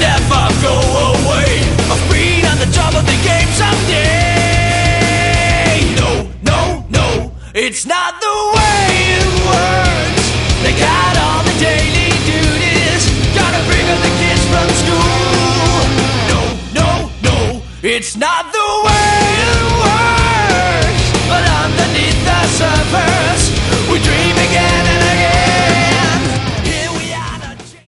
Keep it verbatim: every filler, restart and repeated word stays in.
never go away. I've been on the top of the game someday. No, no, no, it's not the way it works. They got all the daily duties, gotta bring up the kids from school. No, no, no, it's not the way